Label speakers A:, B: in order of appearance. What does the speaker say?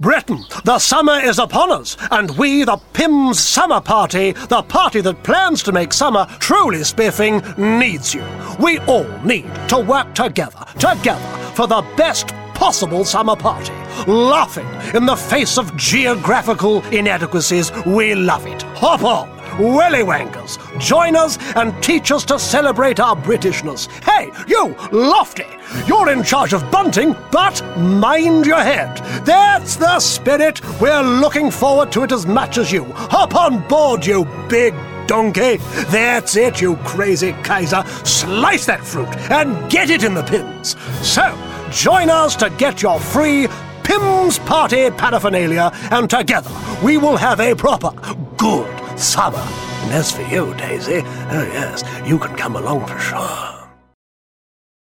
A: Britain, the summer is upon us, and we, the Pimm's Summer Party, the party that plans to make summer truly spiffing, needs you. We all need to work together, for the best possible summer party. Laughing in the face of geographical inadequacies, we love it. Hop on, Wellywankers, join us and teach us to celebrate our Britishness. Hey, you, Lofty, you're in charge of bunting, but mind your head. That's the spirit. We're looking forward to it as much as you. Hop on board, you big donkey. That's it, you crazy Kaiser. Slice that fruit and get it in the Pimm's. So, join us to get your free Pimm's Party paraphernalia, and together we will have a proper, good summer. And as for you, Daisy, oh yes, you can come along for sure.